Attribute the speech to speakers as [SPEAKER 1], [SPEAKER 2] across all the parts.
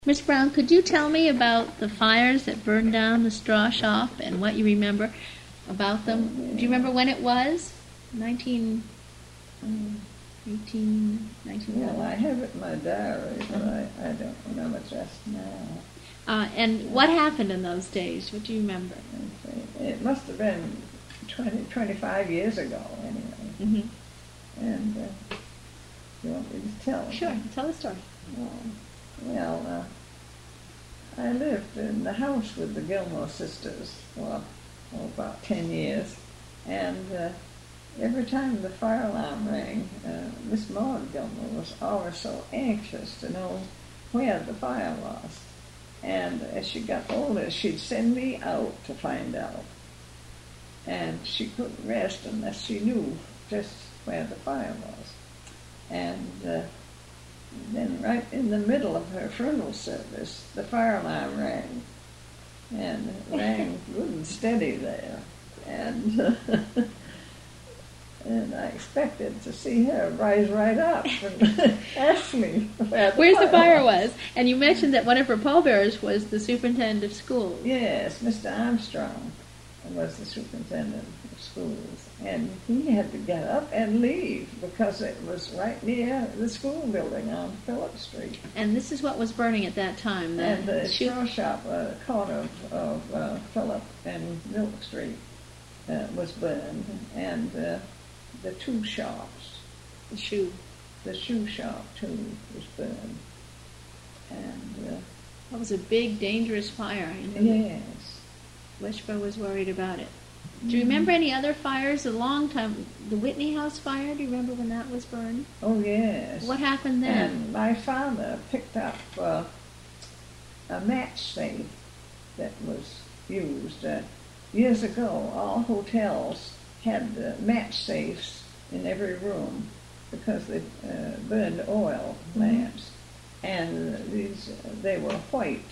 [SPEAKER 1] Miss Brown, could you tell me about the fires that burned down the straw shop and what you remember about them? Do you remember when it was? 1918, 19...
[SPEAKER 2] Well, I have it in my diary, but I don't remember just now.
[SPEAKER 1] And what happened in those days? What do you remember?
[SPEAKER 2] It must have been 25 years ago, anyway.
[SPEAKER 1] Mm-hmm.
[SPEAKER 2] And you want me to tell?
[SPEAKER 1] Sure, tell the story.
[SPEAKER 2] Well, I lived in the house with the Gilmore sisters for about 10 years, and every time the fire alarm rang, Miss Maud Gilmore was always so anxious to know where the fire was. And as she got older, she'd send me out to find out. And she couldn't rest unless she knew just where the fire was. And then right in the middle of her funeral service, the fire alarm rang. And it rang good and steady there. And and I expected to see her rise right up and ask me
[SPEAKER 1] where the fire was. And you mentioned that one of her pallbearers was the superintendent of schools.
[SPEAKER 2] Yes, Mr. Armstrong was the superintendent of schools. And he had to get up and leave because it was right near the school building on Phillip Street.
[SPEAKER 1] And this is what was burning at that time.
[SPEAKER 2] And the straw shop, corner of Phillip and Milk Street was burned. And the two shops.
[SPEAKER 1] The shoe
[SPEAKER 2] shop, too, was burned. And
[SPEAKER 1] that was a big, dangerous fire.
[SPEAKER 2] Yes.
[SPEAKER 1] Wishboro was worried about it. Do you remember any other fires? A long time, the Whitney House fire, do you remember when that was burned?
[SPEAKER 2] Oh, yes.
[SPEAKER 1] What happened then?
[SPEAKER 2] And my father picked up a match safe that was used. Years ago, all hotels had match safes in every room because they burned oil lamps. And they were white,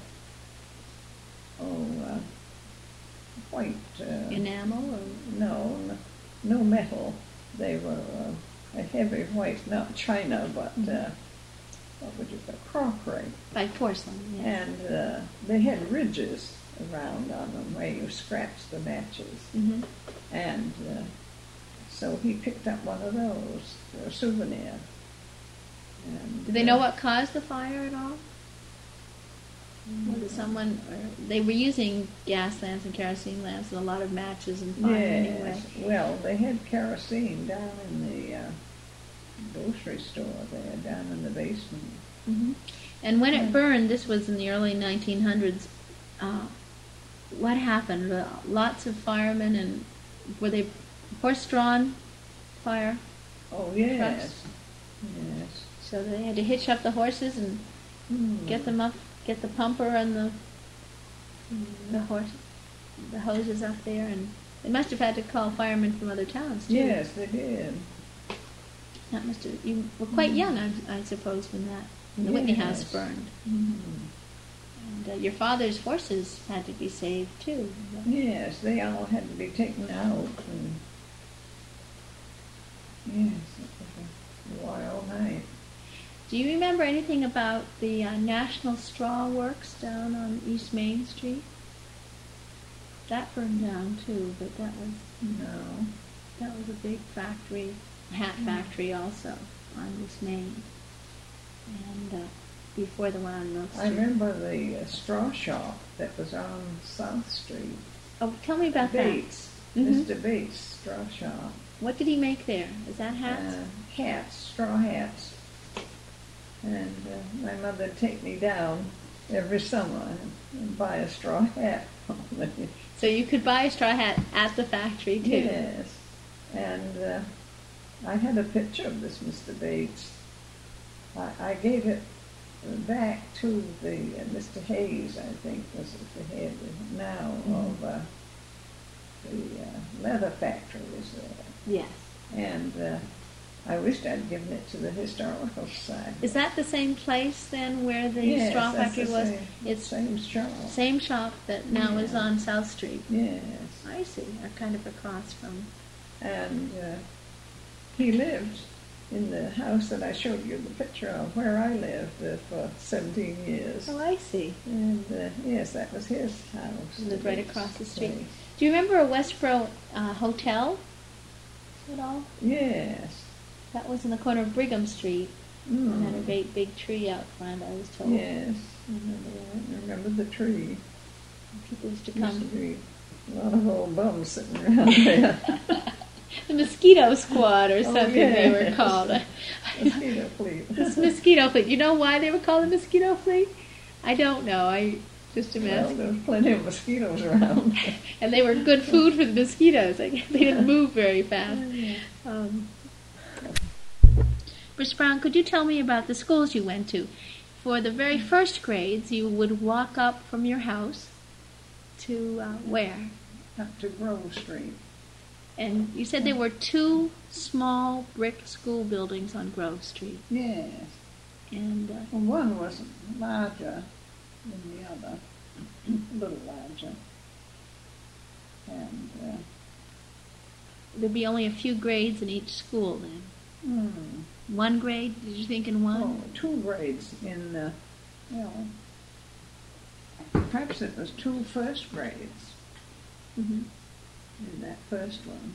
[SPEAKER 2] white...
[SPEAKER 1] enamel? Or?
[SPEAKER 2] No metal. They were a heavy white, not china, but what would you call crockery.
[SPEAKER 1] Like porcelain, yes.
[SPEAKER 2] And they had ridges around on them where you scratched the matches.
[SPEAKER 1] Mm-hmm.
[SPEAKER 2] And so he picked up one of those for a souvenir. And,
[SPEAKER 1] did they know what caused the fire at all? Was it someone, they were using gas lamps and kerosene lamps and a lot of matches and fire anyway.
[SPEAKER 2] Well, they had kerosene down in the grocery store there, down in the basement.
[SPEAKER 1] Mm-hmm. And when it burned, this was in the early 1900s, what happened? Lots of firemen, and were they horse-drawn fire?
[SPEAKER 2] Oh, yes.
[SPEAKER 1] Trucks?
[SPEAKER 2] Yes.
[SPEAKER 1] So they had to hitch up the horses and get them up. Get the pumper and the hoses up there, and they must have had to call firemen from other towns too.
[SPEAKER 2] Yes, they did.
[SPEAKER 1] That must have. You were quite young, I suppose, when the Whitney House burned. And your father's horses had to be saved too.
[SPEAKER 2] Yes, they all had to be taken out, and yes, it was a wild night.
[SPEAKER 1] Do you remember anything about the National Straw Works down on East Main Street? That burned down too, but that was a big factory, hat factory also on East Main, and before the one on Milk Street.
[SPEAKER 2] I remember the straw shop that was on South Street.
[SPEAKER 1] Oh, tell me about
[SPEAKER 2] Bates,
[SPEAKER 1] that.
[SPEAKER 2] Mr. Bates' straw shop.
[SPEAKER 1] What did he make there? Is that hats?
[SPEAKER 2] Hats, straw hats. And my mother would take me down every summer and buy a straw hat for me.
[SPEAKER 1] So you could buy a straw hat at the factory too?
[SPEAKER 2] Yes. And I had a picture of this Mr. Bates. I gave it back to the Mr. Hayes, I think, was the head now of the leather factory was there.
[SPEAKER 1] Yes.
[SPEAKER 2] And I wished I'd given it to the Historical Society.
[SPEAKER 1] Is that the same place then where the straw factory was?
[SPEAKER 2] It's the same shop.
[SPEAKER 1] Same shop that now is on South Street.
[SPEAKER 2] Yes.
[SPEAKER 1] I see. Kind of across from.
[SPEAKER 2] And he lived in the house that I showed you the picture of, where I lived for 17 years.
[SPEAKER 1] Oh, I see.
[SPEAKER 2] And yes, that was his house.
[SPEAKER 1] He lived right across the street.
[SPEAKER 2] Place.
[SPEAKER 1] Do you remember a Westboro hotel at all?
[SPEAKER 2] Yes.
[SPEAKER 1] That was in the corner of Brigham Street.
[SPEAKER 2] Mm.
[SPEAKER 1] It had a great big tree out front, I was told.
[SPEAKER 2] Yes, I remember the tree.
[SPEAKER 1] People used to
[SPEAKER 2] Used to
[SPEAKER 1] come.
[SPEAKER 2] be a lot of old bums sitting around there.
[SPEAKER 1] The mosquito squad or
[SPEAKER 2] Oh,
[SPEAKER 1] something they were
[SPEAKER 2] yes.
[SPEAKER 1] called.
[SPEAKER 2] Mosquito fleet.
[SPEAKER 1] This mosquito fleet. You know why they were called the mosquito fleet? I don't know. I just am
[SPEAKER 2] Well,
[SPEAKER 1] asking.
[SPEAKER 2] there was plenty of mosquitoes around.
[SPEAKER 1] And they were good food for the mosquitoes. They didn't move very fast. Bruce Brown, could you tell me about the schools you went to? For the very first grades, you would walk up from your house to where?
[SPEAKER 2] Up to Grove Street.
[SPEAKER 1] And you said there were two small brick school buildings on Grove Street.
[SPEAKER 2] Yes.
[SPEAKER 1] And
[SPEAKER 2] Well, one was larger than the other, a little larger. And,
[SPEAKER 1] there'd be only a few grades in each school then. One grade? Did you think in one?
[SPEAKER 2] oh, 2 grades in, well, perhaps it was 2 first grades
[SPEAKER 1] Mm-hmm.
[SPEAKER 2] in that first one.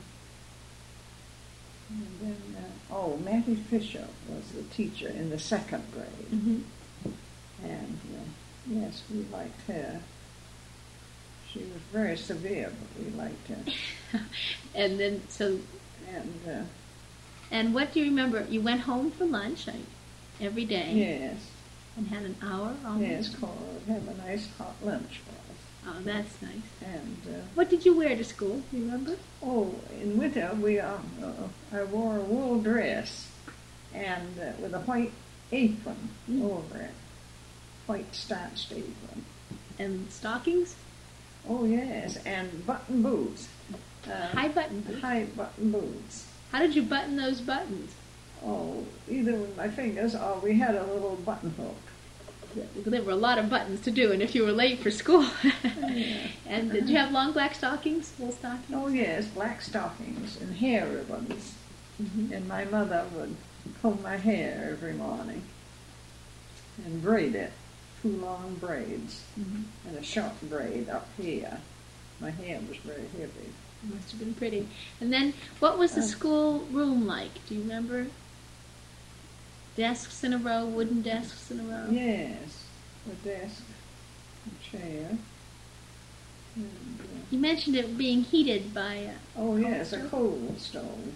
[SPEAKER 2] And then, Mattie Fisher was the teacher in the 2nd grade.
[SPEAKER 1] Mm-hmm.
[SPEAKER 2] And, yes, we liked her. She was very severe, but we liked her.
[SPEAKER 1] And then, so,
[SPEAKER 2] And,
[SPEAKER 1] and what do you remember? You went home for lunch every day
[SPEAKER 2] yes,
[SPEAKER 1] and had an hour almost?
[SPEAKER 2] yes, Cora would have a nice hot lunch for us.
[SPEAKER 1] Oh, that's nice.
[SPEAKER 2] And,
[SPEAKER 1] What did you wear to school? Do you remember?
[SPEAKER 2] in winter, I wore a wool dress and with a white apron over it, white starched apron.
[SPEAKER 1] And stockings?
[SPEAKER 2] Oh, yes, and button boots.
[SPEAKER 1] High button boots.
[SPEAKER 2] High button boots.
[SPEAKER 1] How did you button those buttons?
[SPEAKER 2] Oh, either with my fingers or we had a little button hook.
[SPEAKER 1] There were a lot of buttons to do, and if you were late for school.
[SPEAKER 2] Yeah.
[SPEAKER 1] And did you have long black stockings, wool stockings?
[SPEAKER 2] Oh, yes, black stockings and hair ribbons.
[SPEAKER 1] Mm-hmm.
[SPEAKER 2] And my mother would comb my hair every morning and braid it, 2 long braids
[SPEAKER 1] Mm-hmm.
[SPEAKER 2] and a short braid up here. My hair was very heavy.
[SPEAKER 1] Must have been pretty. And then, what was the school room like? Do you remember? Desks in a row, wooden desks in a row?
[SPEAKER 2] Yes, a desk, a chair. And,
[SPEAKER 1] You mentioned it being heated by,
[SPEAKER 2] yes, a
[SPEAKER 1] stove?
[SPEAKER 2] coal stove.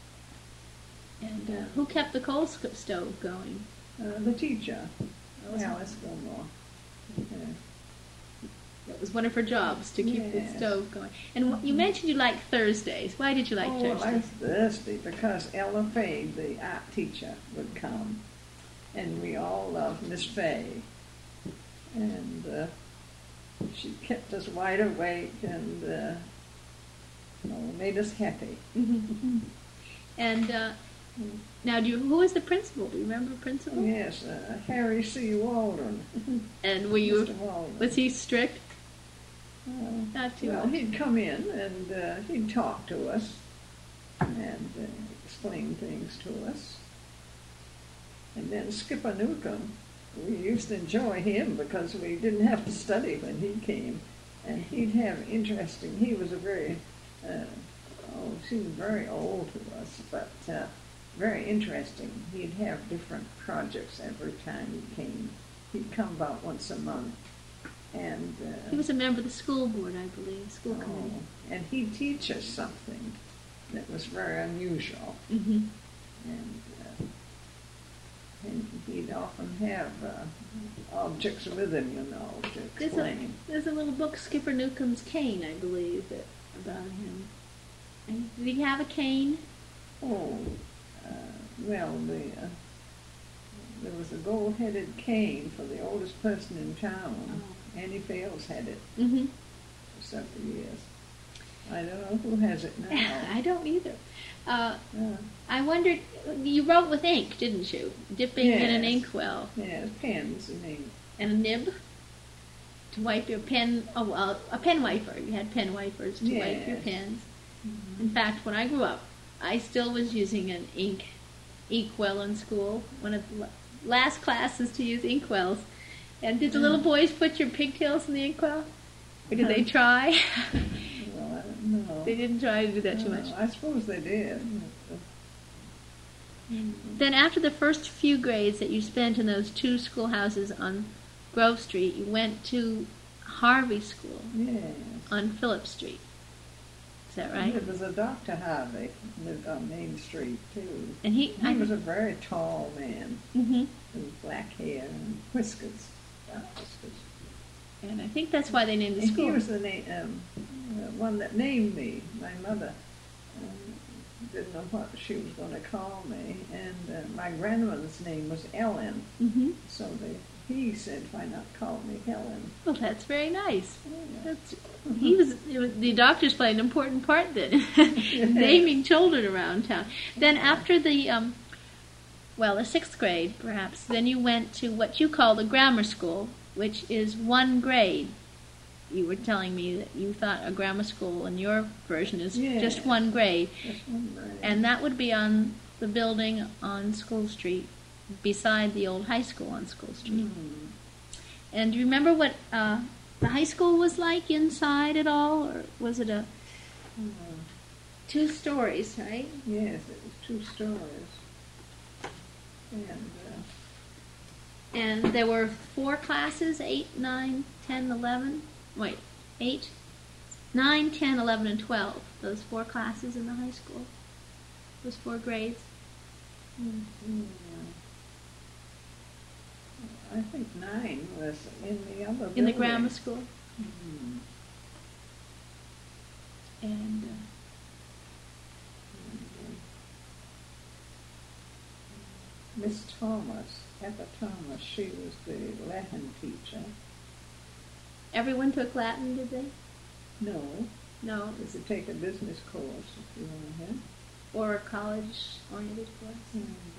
[SPEAKER 1] and who kept the coal stove going?
[SPEAKER 2] The teacher,
[SPEAKER 1] was-
[SPEAKER 2] Alice Gilmore. Yeah.
[SPEAKER 1] That was one of her jobs, to keep the
[SPEAKER 2] Yes.
[SPEAKER 1] stove going. And you mentioned you liked Thursdays. Why did you like
[SPEAKER 2] I
[SPEAKER 1] Thursdays?
[SPEAKER 2] liked Thursday because Ella Fay, the art teacher, would come. And we all loved Miss Fay. And she kept us wide awake and made us happy.
[SPEAKER 1] Mhm. And now, who was the principal? Do you remember the principal?
[SPEAKER 2] Yes, Harry C. Waldron.
[SPEAKER 1] And were you?
[SPEAKER 2] Mr. Waldron.
[SPEAKER 1] Was he strict?
[SPEAKER 2] Uh,
[SPEAKER 1] Not too
[SPEAKER 2] well,
[SPEAKER 1] much.
[SPEAKER 2] he'd come in and he'd talk to us and explain things to us. And then Skipper Newcomb, we used to enjoy him because we didn't have to study when he came. And he'd have interesting, he was a very, he was very old to us, but very interesting. He'd have different projects every time he came. He'd come about once a month. And
[SPEAKER 1] He was a member of the school board, I believe, school committee.
[SPEAKER 2] and he'd teach us something that was very unusual.
[SPEAKER 1] Mm-hmm.
[SPEAKER 2] And he'd often have objects with him, to explain.
[SPEAKER 1] There's a little book, Skipper Newcomb's Cane, I believe, about him. And did he have a cane?
[SPEAKER 2] Oh, well, there was a gold-headed cane for the oldest person in town. Annie Fales had it
[SPEAKER 1] Mm-hmm.
[SPEAKER 2] for several years. I don't know who has it now.
[SPEAKER 1] I don't either. I wondered, you wrote with ink, didn't you? Dipping in an
[SPEAKER 2] Yes.
[SPEAKER 1] inkwell
[SPEAKER 2] Yes, pens and ink.
[SPEAKER 1] and a nib to wipe your pen. Oh, well, a pen wiper. You had pen wipers to wipe your
[SPEAKER 2] Yes.
[SPEAKER 1] pens. In fact, when I grew up, I still was using an ink inkwell in school. One of the last classes to use inkwells. And did the little boys put your pigtails in the inkwell? Or did they try?
[SPEAKER 2] Well, I don't know.
[SPEAKER 1] They didn't try to do that too much.
[SPEAKER 2] I suppose they did.
[SPEAKER 1] Then after the first few grades that you spent in those two schoolhouses on Grove Street, you went to Harvey School
[SPEAKER 2] Yes.
[SPEAKER 1] on Phillip Street. Is that right?
[SPEAKER 2] There was a Dr. Harvey lived on Main Street too.
[SPEAKER 1] And he
[SPEAKER 2] was a very tall man
[SPEAKER 1] hmm
[SPEAKER 2] with black hair and whiskers. Whiskers.
[SPEAKER 1] And I think that's why they named the
[SPEAKER 2] And
[SPEAKER 1] school.
[SPEAKER 2] he was the one that named me. My mother didn't know what she was going to call me, and my grandmother's name was Ellen.
[SPEAKER 1] hmm
[SPEAKER 2] So he said, "Why not call me Helen?"
[SPEAKER 1] Well, that's very nice.
[SPEAKER 2] Yeah.
[SPEAKER 1] The doctors played an important part then, naming children around town. Then after the sixth grade, perhaps, then you went to what you call the grammar school, which is one grade. You were telling me that you thought a grammar school in your version is just one grade.
[SPEAKER 2] Just one grade.
[SPEAKER 1] And that would be on the building on School Street, beside the old high school on School Street.
[SPEAKER 2] Mm.
[SPEAKER 1] And do you remember what the high school was like inside at all? Or was it 2 stories, right?
[SPEAKER 2] Yes, it was 2 stories.
[SPEAKER 1] And there were 4 classes, 8, 9, 10, 11. Wait, 8, 9, 10, 11, and 12. Those 4 classes in the high school. Those 4 grades.
[SPEAKER 2] I think 9 was in the other building.
[SPEAKER 1] In the grammar school.
[SPEAKER 2] Mm.
[SPEAKER 1] And
[SPEAKER 2] Miss Thomas, Etta Thomas, she was the Latin teacher.
[SPEAKER 1] everyone took Latin, did they?
[SPEAKER 2] No,
[SPEAKER 1] No.
[SPEAKER 2] you could take a business course if you wanted.
[SPEAKER 1] Or a college-oriented course.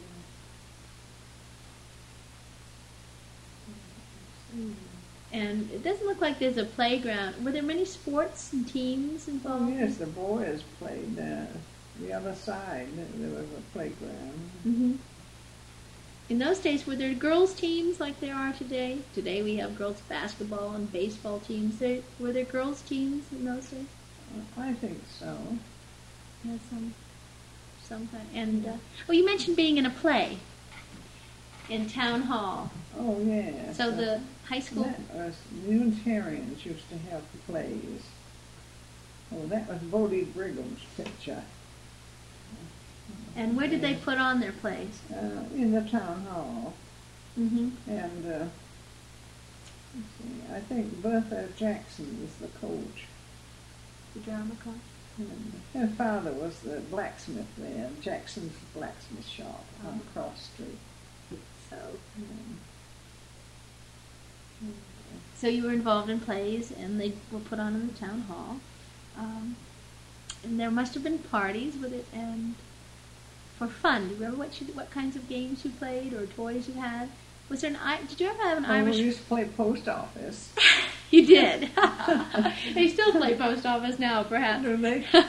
[SPEAKER 1] And it doesn't look like there's a playground. Were there many sports and teams involved?
[SPEAKER 2] Oh yes, the boys played the other side. There was a playground.
[SPEAKER 1] Mm-hmm. In those days, were there girls' teams like there are today? Today we have girls' basketball and baseball teams. Were there girls' teams in those days?
[SPEAKER 2] I think so.
[SPEAKER 1] Yeah, some kind. And you mentioned being in a play in Town Hall.
[SPEAKER 2] Oh yes.
[SPEAKER 1] So the high school.
[SPEAKER 2] That was, Unitarians used to have plays. Oh, that was Bodie Brigham's picture.
[SPEAKER 1] And where did they put on their plays?
[SPEAKER 2] In the town hall.
[SPEAKER 1] Mm-hmm.
[SPEAKER 2] And let's see, I think Bertha Jackson was the coach.
[SPEAKER 1] The drama class.
[SPEAKER 2] And her father was the blacksmith there, Jackson's blacksmith shop on Cross Street.
[SPEAKER 1] So,
[SPEAKER 2] Um,
[SPEAKER 1] so you were involved in plays, and they were put on in the town hall. And there must have been parties with it, and for fun. Do you remember what kinds of games you played or toys you had? Was there did you ever have an Irish?
[SPEAKER 2] we used to play post office.
[SPEAKER 1] You did. They still play post office now, perhaps.
[SPEAKER 2] Do they?
[SPEAKER 1] Did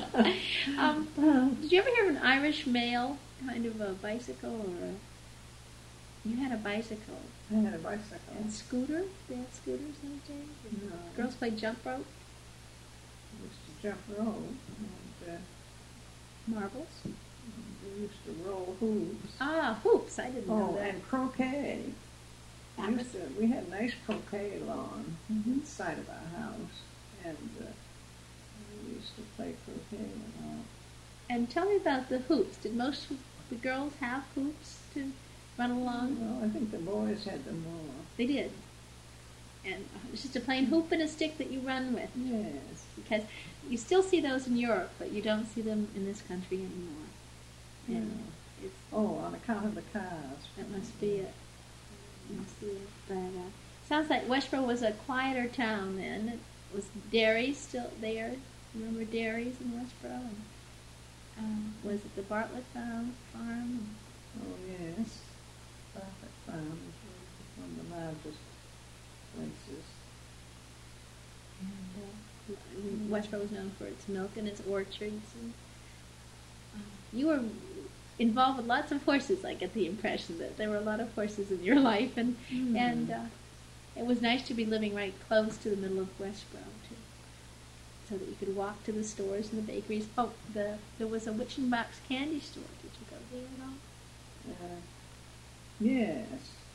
[SPEAKER 1] you ever hear of an Irish mail, kind of a bicycle, or you had a bicycle?
[SPEAKER 2] I had a bicycle.
[SPEAKER 1] And scooter? They had scooters those days?
[SPEAKER 2] No.
[SPEAKER 1] Girls played jump rope?
[SPEAKER 2] We used to jump rope. And,
[SPEAKER 1] Marbles?
[SPEAKER 2] we used to roll hoops.
[SPEAKER 1] Ah, hoops. I didn't know
[SPEAKER 2] Oh,
[SPEAKER 1] that.
[SPEAKER 2] and croquet. We had a nice croquet lawn inside of our house, and we used to play croquet and all.
[SPEAKER 1] And tell me about the hoops. Did most of the girls have hoops to run along?
[SPEAKER 2] Well, I think the boys had them more.
[SPEAKER 1] They did. And it's just a plain hoop and a stick that you run with.
[SPEAKER 2] Yes.
[SPEAKER 1] Because you still see those in Europe, but you don't see them in this country anymore. And it's,
[SPEAKER 2] on account of the cars.
[SPEAKER 1] that must be it. But sounds like Westboro was a quieter town then. Was Derry still there? Remember Derry's in Westboro? And, was it the Bartlett Farm?
[SPEAKER 2] Oh, yes. Bartlett Farm is one of the largest places.
[SPEAKER 1] And Westboro was known for its milk and its orchards. And, you were involved with lots of horses. I get the impression that there were a lot of horses in your life, and it was nice to be living right close to the middle of Westboro too, so that you could walk to the stores and the bakeries. Oh, there was a Witch and Box candy store. Did you go there at all?
[SPEAKER 2] Yes.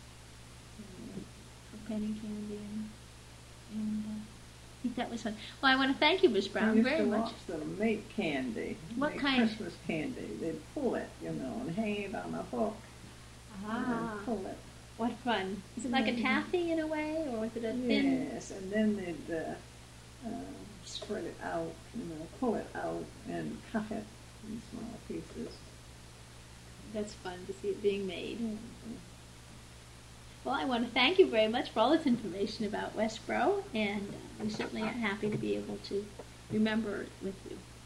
[SPEAKER 1] For penny candy and I think that was fun. Well, I want to thank you, Miss Brown, very much.
[SPEAKER 2] I used to watch them make candy.
[SPEAKER 1] What kind?
[SPEAKER 2] Christmas candy. They'd pull it, and hang it on a hook. And pull it.
[SPEAKER 1] What fun. Is it like a taffy in a way, or was it a thin?
[SPEAKER 2] Yes, and then they'd spread it out, pull it out and cut it in small pieces.
[SPEAKER 1] That's fun to see it being made. Mm-hmm. Well, I want to thank you very much for all this information about Westboro, and we certainly are happy to be able to remember it with you.